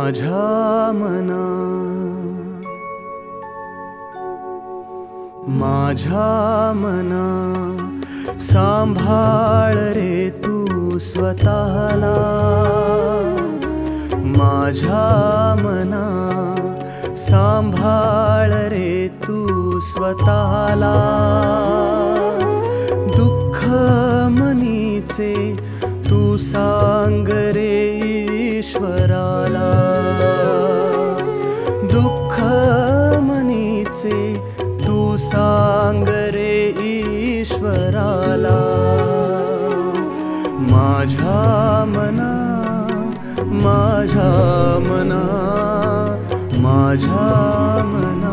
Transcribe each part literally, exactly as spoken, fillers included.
माझ्या मना माझ्या मना सांभाळ रे तू स्वतःला माझ्या मना सांभाळ रे तू स्वतःला दुःख मनीचे तू सांग रे ईश्वराला दुःख मनीचे तू सांग रे ईश्वराला माझ्या मना माझ्या मना माझ्या मना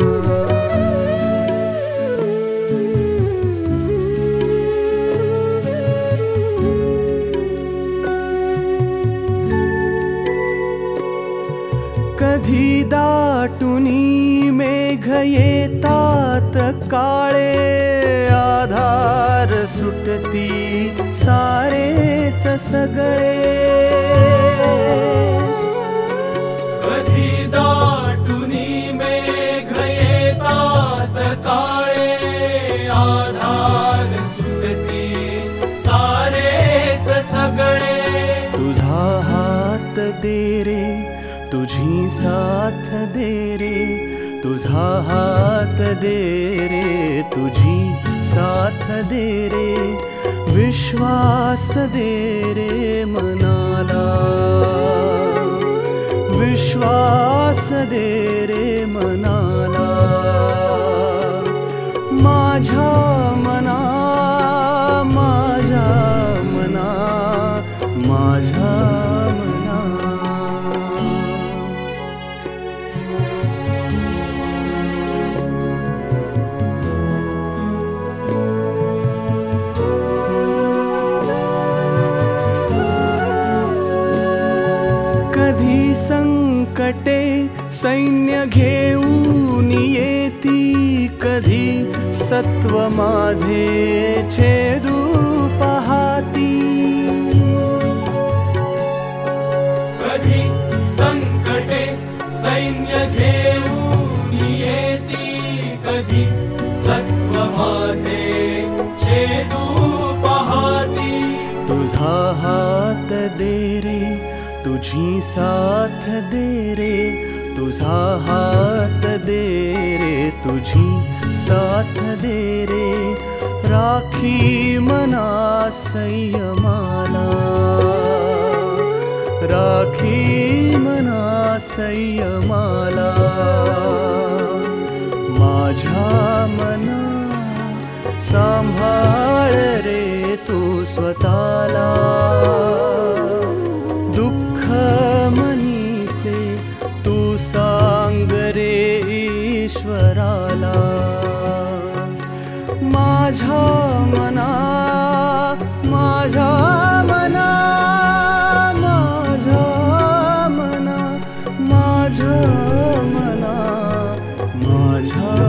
कधी दाटुनी मेघ येतात काळे आधार सुटती सारेच सगळे कधी दाटुनी मेघ येतात काळे आधार सुटती सारेच सगळे तुझा हात दे रे तुझी साथ दे रे तुझा हात दे रे तुझी साथ दे रे विश्वास दे रे मनाला विश्वास दे रे मनाला माझ्या मना माझ्या मना माझ्या मना कधी संकटे सैन्य घेऊन येती कधी सत्व माझे छेदू पाहती कधी संकटे सैन्य घेऊन येती कधी सत्व माझे छेदू पाहती तुझा हात दे रे तुझी साथ दे रे तुझा हात दे रे तुझी साथ दे रे राखी मना संयमाला राखी मना संयमाला माझ्या मना सांभाळ रे तू स्वतःला दुःख मनीचे तू सांग रे ईश्वराला माझ्या मना माझ्या मना माझ्या मना माझ्या मना माझ्या